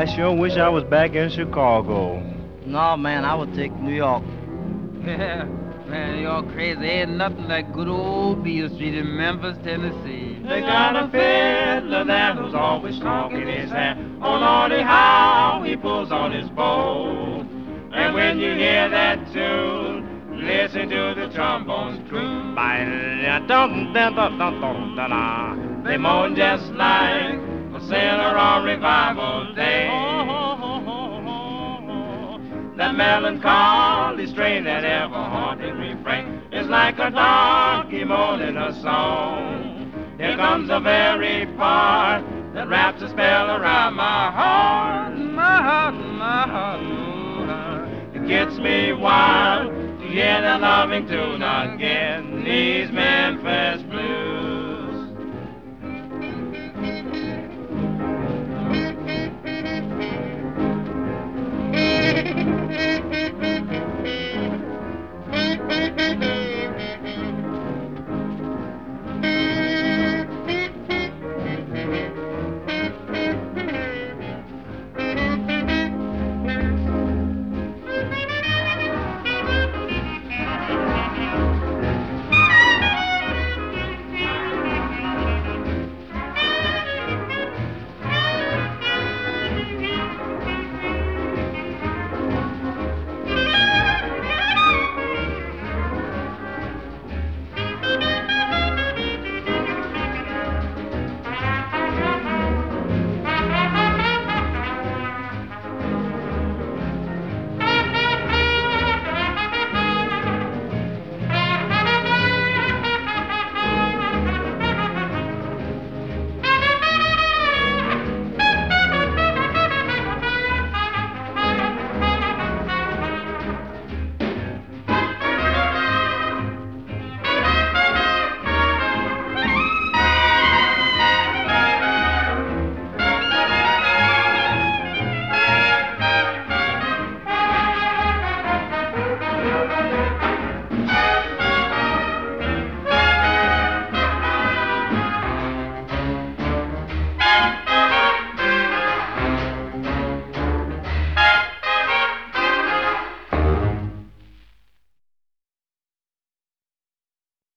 I sure wish I was back in Chicago. No, man, I would take New York. Yeah, man, you're crazy. Ain't nothing like good old Beale Street in Memphis, Tennessee. They got a fiddler there who's always talking his hair. Oh, Lordy, how he pulls on his bow. And when you hear that tune, listen to the trombones croon. They moan just like a sailor on revival day. That melancholy strain, that ever-haunting refrain, is like a donkey moaning a song. Here comes the very part that wraps a spell around my heart, my heart, my heart. It gets me wild to hear that loving tune again.